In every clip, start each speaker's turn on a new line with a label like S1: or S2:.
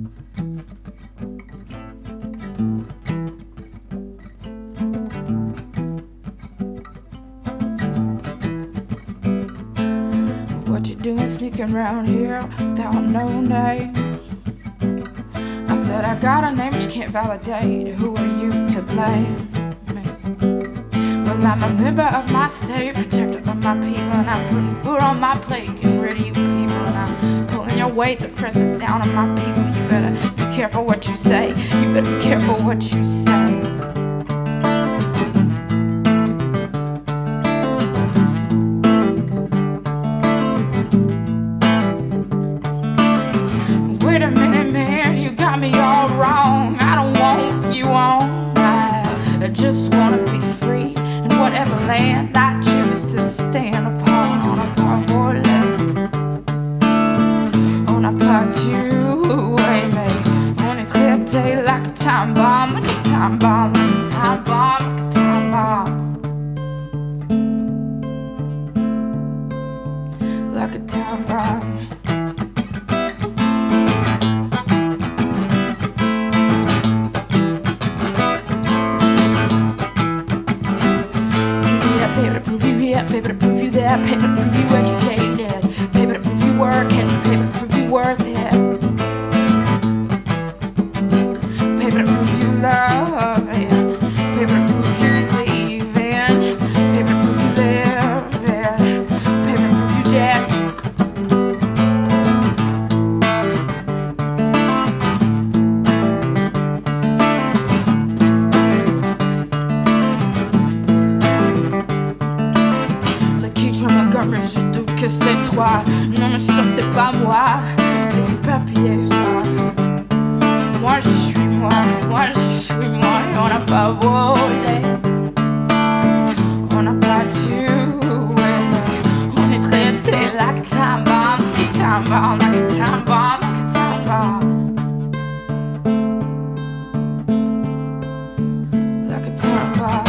S1: What you doing sneaking around here without no name? I said I got a name but you can't validate. Who are you to blame? Well, I'm a member of my state, protector of my people, and I'm putting food on my plate, getting rid of you people, and I'm pulling your weight, the press is down on my people. You better be careful what you say. You better be careful what you say. Wait a minute, man, you got me all wrong. I don't want you on. I just wanna be free in whatever land I choose to stand upon. On a parole, on a part two way, mate. On a clear day like a time bomb, like a time bomb, like a time bomb, like a time bomb, like a time bomb. Paper to prove you here, paper to prove you there, paper to prove you educated, paper to prove you working, paper to prove you worth it, paper to prove you loving, paper to prove you leaving, paper to prove you living, paper to prove you dead. Montgomery, je doute que c'est toi. Non mais ça c'est pas moi, c'est du papier ça. Moi je suis moi, moi je suis moi. Et on n'a pas volé, on n'a pas tué. On est traité like a time bomb, like a time bomb, like a time bomb, like a time bomb, like a time bomb.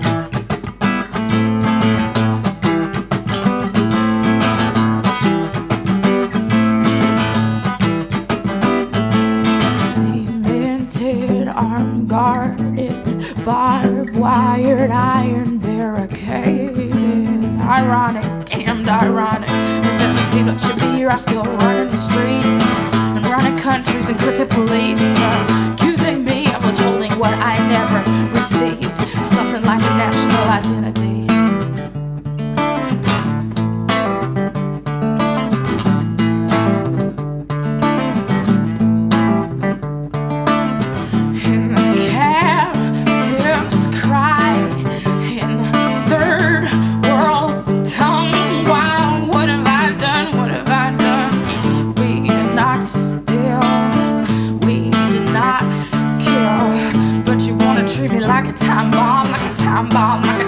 S1: Armed, guarded, barbed, wired, iron, barricaded. Ironic, damned ironic. And then the people that should be here are still running the streets and running countries and crooked police, accusing me of withholding what I never received. Something like a national identity. Treat me like a time bomb, like a time bomb, like